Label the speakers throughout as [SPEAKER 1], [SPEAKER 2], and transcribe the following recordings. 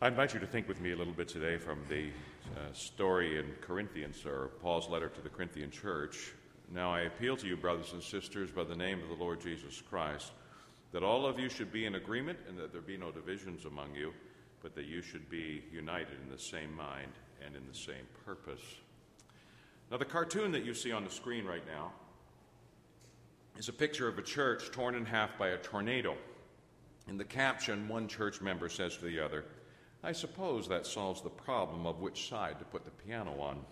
[SPEAKER 1] I invite you to think with me a little bit today from the story in Corinthians, or Paul's letter to the Corinthian church. Now I appeal to you, brothers and sisters, by the name of the Lord Jesus Christ, that all of you should be in agreement and that there be no divisions among you, but that you should be united in the same mind and in the same purpose. Now the cartoon that you see on the screen right now is a picture of a church torn in half by a tornado. In the caption, one church member says to the other, "I suppose that solves the problem of which side to put the piano on."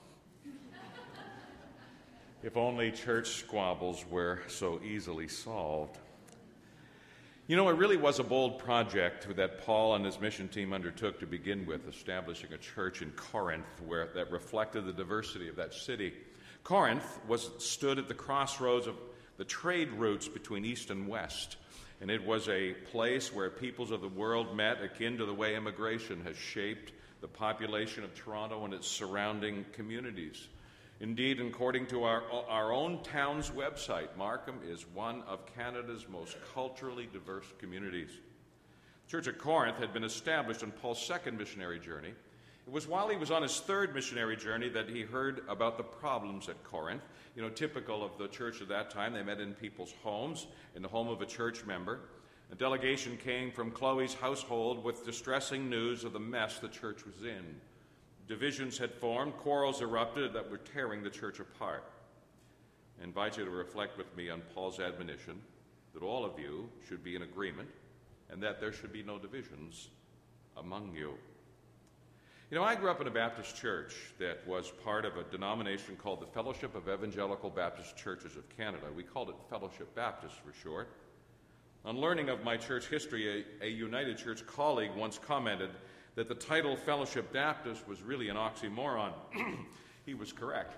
[SPEAKER 1] If only church squabbles were so easily solved. You know, it really was a bold project that Paul and his mission team undertook to begin with, establishing a church in Corinth that reflected the diversity of that city. Corinth stood at the crossroads of the trade routes between East and West. And it was a place where peoples of the world met, akin to the way immigration has shaped the population of Toronto and its surrounding communities. Indeed, according to our own town's website, Markham is one of Canada's most culturally diverse communities. The Church at Corinth had been established on Paul's second missionary journey. It was while he was on his third missionary journey that he heard about the problems at Corinth. You know, typical of the church at that time, they met in people's homes, in the home of a church member. A delegation came from Chloe's household with distressing news of the mess the church was in. Divisions had formed, quarrels erupted that were tearing the church apart. I invite you to reflect with me on Paul's admonition that all of you should be in agreement and that there should be no divisions among you. You know, I grew up in a Baptist church that was part of a denomination called the Fellowship of Evangelical Baptist Churches of Canada. We called it Fellowship Baptist for short. On learning of my church history, a United Church colleague once commented that the title Fellowship Baptist was really an oxymoron. He was correct.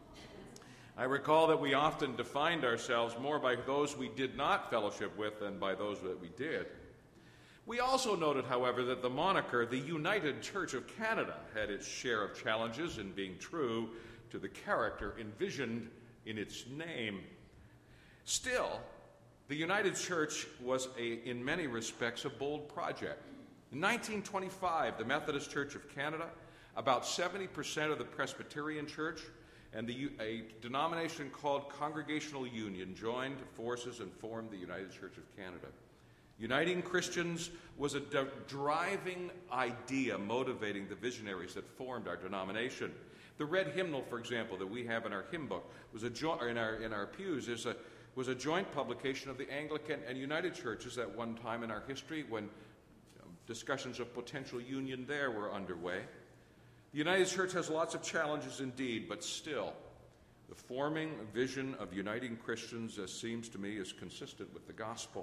[SPEAKER 1] I recall that we often defined ourselves more by those we did not fellowship with than by those that we did. We also noted, however, that the moniker, the United Church of Canada, had its share of challenges in being true to the character envisioned in its name. Still, the United Church was, in many respects, a bold project. In 1925, the Methodist Church of Canada, about 70% of the Presbyterian Church, and a denomination called Congregational Union joined forces and formed the United Church of Canada. Uniting Christians was a driving idea motivating the visionaries that formed our denomination. The red hymnal, for example, that we have in our hymn book, was in our pews, was a joint publication of the Anglican and United Churches at one time in our history when discussions of potential union there were underway. The United Church has lots of challenges indeed, but still, the forming vision of uniting Christians, as seems to me, is consistent with the gospel.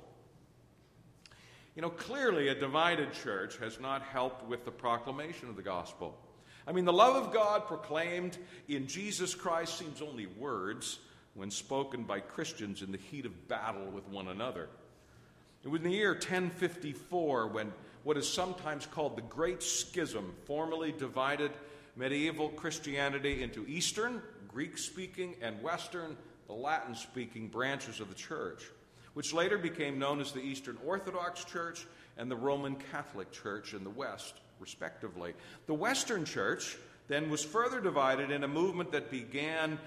[SPEAKER 1] You know, clearly a divided church has not helped with the proclamation of the gospel. I mean, the love of God proclaimed in Jesus Christ seems only words when spoken by Christians in the heat of battle with one another. It was in the year 1054 when what is sometimes called the Great Schism formally divided medieval Christianity into Eastern, Greek-speaking, and Western, the Latin-speaking branches of the church, which later became known as the Eastern Orthodox Church and the Roman Catholic Church in the West, respectively. The Western Church then was further divided in a movement that began,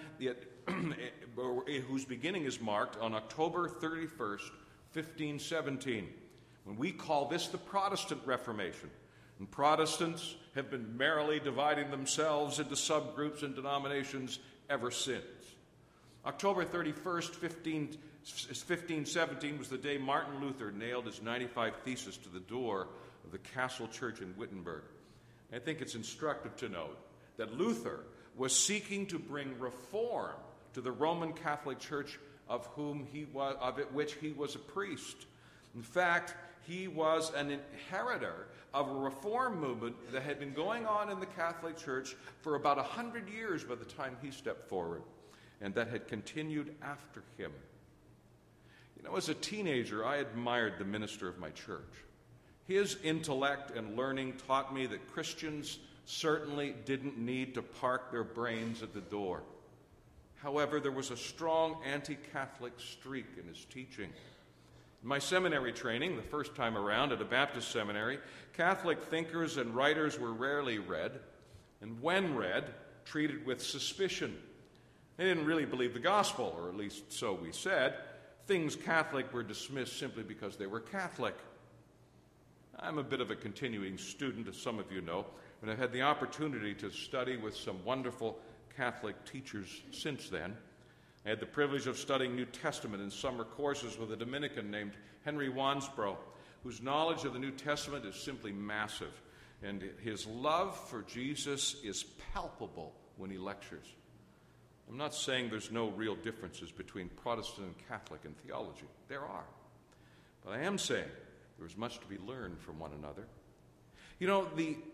[SPEAKER 1] whose beginning is marked on October 31st, 1517, when we call this the Protestant Reformation. And Protestants have been merrily dividing themselves into subgroups and denominations ever since. October 31st, 1517 was the day Martin Luther nailed his 95 Theses to the door of the Castle Church in Wittenberg. I think it's instructive to note that Luther was seeking to bring reform to the Roman Catholic Church of which he was a priest. In fact, he was an inheritor of a reform movement that had been going on in the Catholic Church for about 100 years by the time he stepped forward, and that had continued after him. You know, as a teenager, I admired the minister of my church. His intellect and learning taught me that Christians certainly didn't need to park their brains at the door. However, there was a strong anti-Catholic streak in his teaching. In my seminary training, the first time around at a Baptist seminary, Catholic thinkers and writers were rarely read, and when read, treated with suspicion. They didn't really believe the gospel, or at least so we said. Things Catholic were dismissed simply because they were Catholic. I'm a bit of a continuing student, as some of you know, and I've had the opportunity to study with some wonderful Catholic teachers since then. I had the privilege of studying New Testament in summer courses with a Dominican named Henry Wansbrough, whose knowledge of the New Testament is simply massive, and his love for Jesus is palpable when he lectures. I'm not saying there's no real differences between Protestant and Catholic in theology. There are. But I am saying there is much to be learned from one another. You know,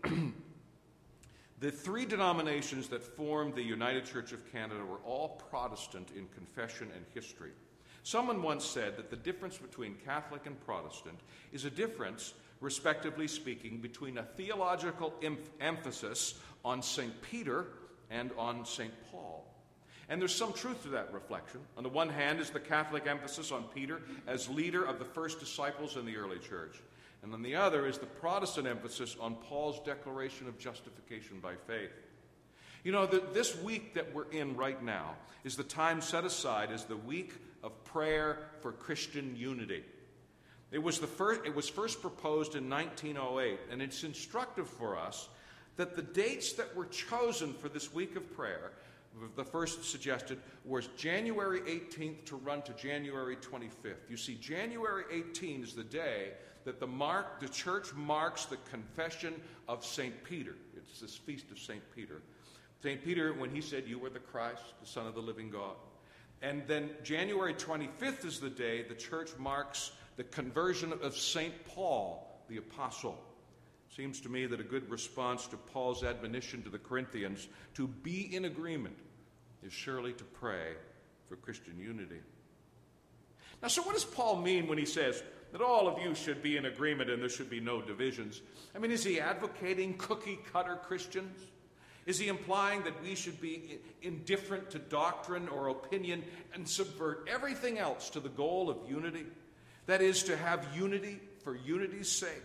[SPEAKER 1] the three denominations that formed the United Church of Canada were all Protestant in confession and history. Someone once said that the difference between Catholic and Protestant is a difference, respectively speaking, between a theological emphasis on St. Peter and on St. Paul. And there's some truth to that reflection. On the one hand is the Catholic emphasis on Peter as leader of the first disciples in the early church. And on the other is the Protestant emphasis on Paul's declaration of justification by faith. You know, this week that we're in right now is the time set aside as the week of prayer for Christian unity. It was first proposed in 1908, and it's instructive for us that the dates that were chosen for this week of prayer, the first suggested, was January 18th to run to January 25th. You see, January 18 is the day that the church marks the confession of St. Peter. It's this feast of St. Peter. St. Peter, when he said, "You are the Christ, the Son of the living God." And then January 25th is the day the church marks the conversion of St. Paul, the apostle. Seems to me that a good response to Paul's admonition to the Corinthians to be in agreement is surely to pray for Christian unity. Now, so what does Paul mean when he says that all of you should be in agreement and there should be no divisions? I mean, is he advocating cookie-cutter Christians? Is he implying that we should be indifferent to doctrine or opinion and subvert everything else to the goal of unity? That is, to have unity for unity's sake?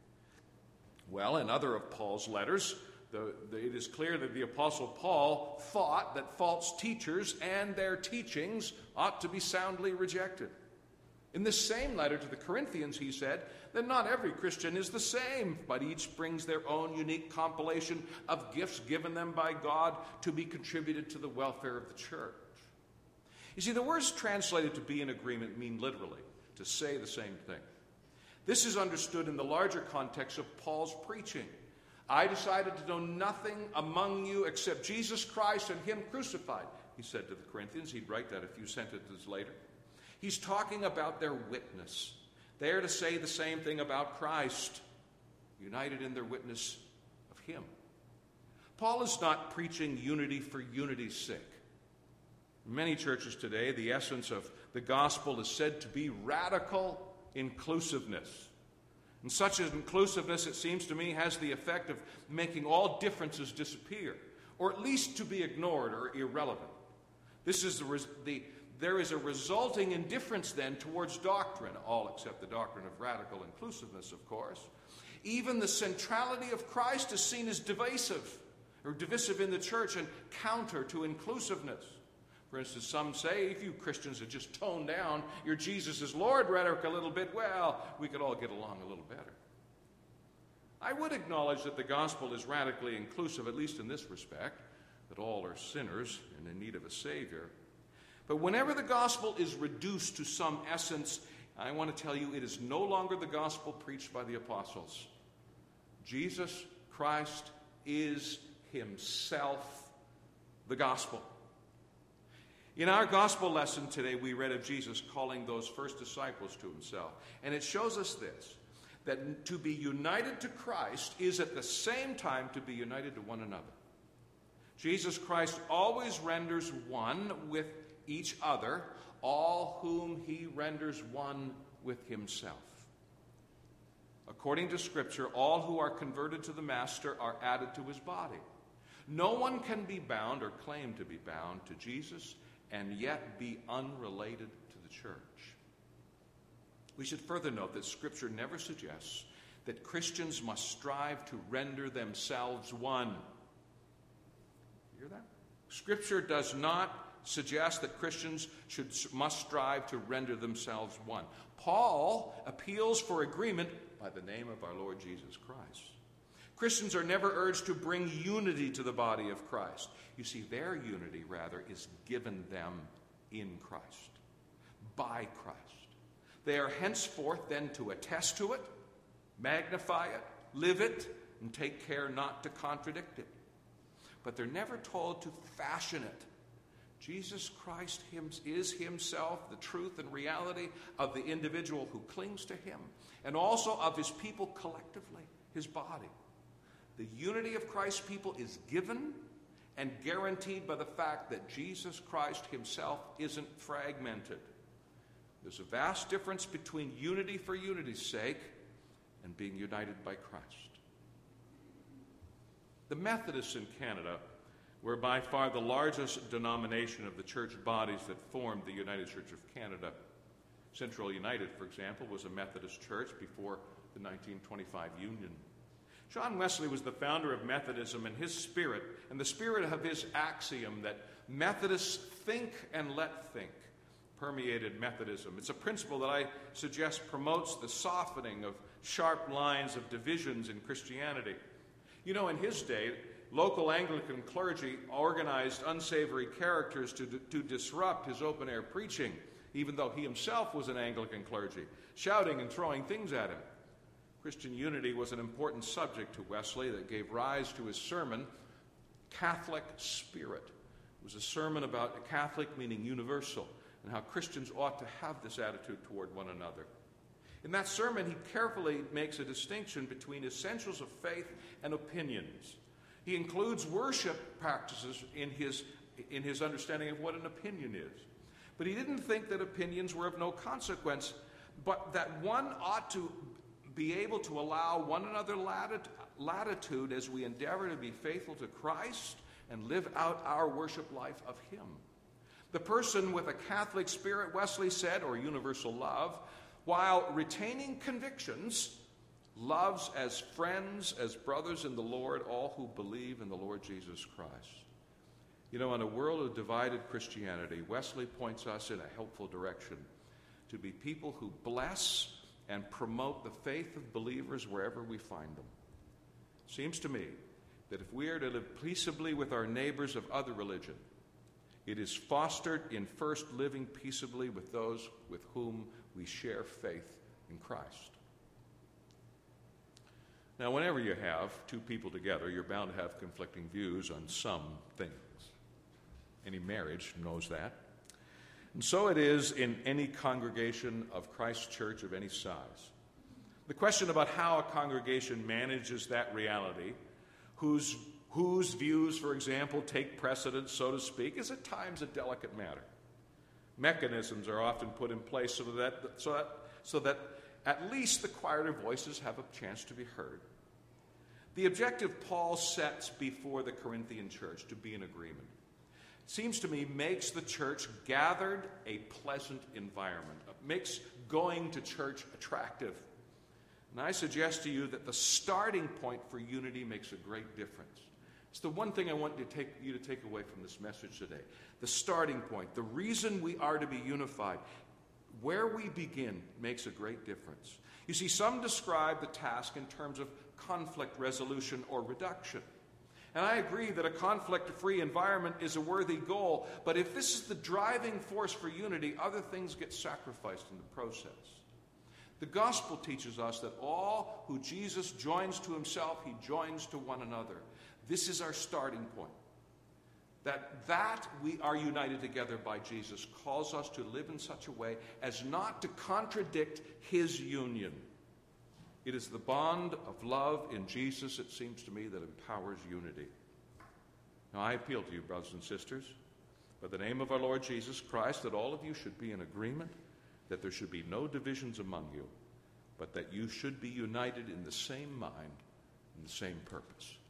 [SPEAKER 1] Well, in other of Paul's letters, it is clear that the Apostle Paul thought that false teachers and their teachings ought to be soundly rejected. In this same letter to the Corinthians, he said that not every Christian is the same, but each brings their own unique compilation of gifts given them by God to be contributed to the welfare of the church. You see, the words translated to be in agreement mean literally to say the same thing. This is understood in the larger context of Paul's preaching. I decided to know nothing among you except Jesus Christ and Him crucified, he said to the Corinthians. He'd write that a few sentences later. He's talking about their witness. They are to say the same thing about Christ, united in their witness of Him. Paul is not preaching unity for unity's sake. In many churches today, the essence of the gospel is said to be radical inclusiveness. And such an inclusiveness, it seems to me, has the effect of making all differences disappear, or at least to be ignored or irrelevant. There is a resulting indifference then towards doctrine, all except the doctrine of radical inclusiveness, of course. Even the centrality of Christ is seen as divisive in the church and counter to inclusiveness. For instance, some say, if you Christians had just toned down your Jesus is Lord rhetoric a little bit, well, we could all get along a little better. I would acknowledge that the gospel is radically inclusive, at least in this respect, that all are sinners and in need of a Savior. But whenever the gospel is reduced to some essence, I want to tell you it is no longer the gospel preached by the apostles. Jesus Christ is Himself the gospel. In our gospel lesson today, we read of Jesus calling those first disciples to Himself. And it shows us this, that to be united to Christ is at the same time to be united to one another. Jesus Christ always renders one with each other, all whom He renders one with Himself. According to Scripture, all who are converted to the Master are added to His body. No one can be bound or claim to be bound to Jesus and yet be unrelated to the church. We should further note that Scripture never suggests that Christians must strive to render themselves one. You hear that? Scripture does not suggest that Christians must strive to render themselves one. Paul appeals for agreement by the name of our Lord Jesus Christ. Christians are never urged to bring unity to the body of Christ. You see, their unity, rather, is given them in Christ, by Christ. They are henceforth then to attest to it, magnify it, live it, and take care not to contradict it. But they're never told to fashion it. Jesus Christ is himself the truth and reality of the individual who clings to him, and also of his people collectively, his body. The unity of Christ's people is given and guaranteed by the fact that Jesus Christ himself isn't fragmented. There's a vast difference between unity for unity's sake and being united by Christ. The Methodists in Canada were by far the largest denomination of the church bodies that formed the United Church of Canada. Central United, for example, was a Methodist church before the 1925 Union. John Wesley was the founder of Methodism, and his spirit, and the spirit of his axiom that Methodists think and let think, permeated Methodism. It's a principle that I suggest promotes the softening of sharp lines of divisions in Christianity. You know, in his day, local Anglican clergy organized unsavory characters to disrupt his open-air preaching, even though he himself was an Anglican clergy, shouting and throwing things at him. Christian unity was an important subject to Wesley that gave rise to his sermon, Catholic Spirit. It was a sermon about Catholic meaning universal, and how Christians ought to have this attitude toward one another. In that sermon, he carefully makes a distinction between essentials of faith and opinions. He includes worship practices in his understanding of what an opinion is. But he didn't think that opinions were of no consequence, but that one ought to be able to allow one another latitude as we endeavor to be faithful to Christ and live out our worship life of him. The person with a Catholic spirit, Wesley said, or universal love, while retaining convictions, loves as friends, as brothers in the Lord, all who believe in the Lord Jesus Christ. You know, in a world of divided Christianity, Wesley points us in a helpful direction to be people who bless and promote the faith of believers wherever we find them. It seems to me that if we are to live peaceably with our neighbors of other religion, it is fostered in first living peaceably with those with whom we share faith in Christ. Now, whenever you have two people together, you're bound to have conflicting views on some things. Any marriage knows that. And so it is in any congregation of Christ's church of any size. The question about how a congregation manages that reality, whose views, for example, take precedence, so to speak, is at times a delicate matter. Mechanisms are often put in place so that at least the quieter voices have a chance to be heard. The objective Paul sets before the Corinthian church to be in agreement, seems to me, makes the church gathered a pleasant environment, makes going to church attractive. And I suggest to you that the starting point for unity makes a great difference. It's the one thing I want you to take away from this message today. The starting point, the reason we are to be unified, where we begin makes a great difference. You see, some describe the task in terms of conflict resolution or reduction. And I agree that a conflict-free environment is a worthy goal, but if this is the driving force for unity, other things get sacrificed in the process. The gospel teaches us that all who Jesus joins to himself, he joins to one another. This is our starting point. That we are united together by Jesus calls us to live in such a way as not to contradict his union. It is the bond of love in Jesus, it seems to me, that empowers unity. Now, I appeal to you, brothers and sisters, by the name of our Lord Jesus Christ, that all of you should be in agreement, that there should be no divisions among you, but that you should be united in the same mind and the same purpose.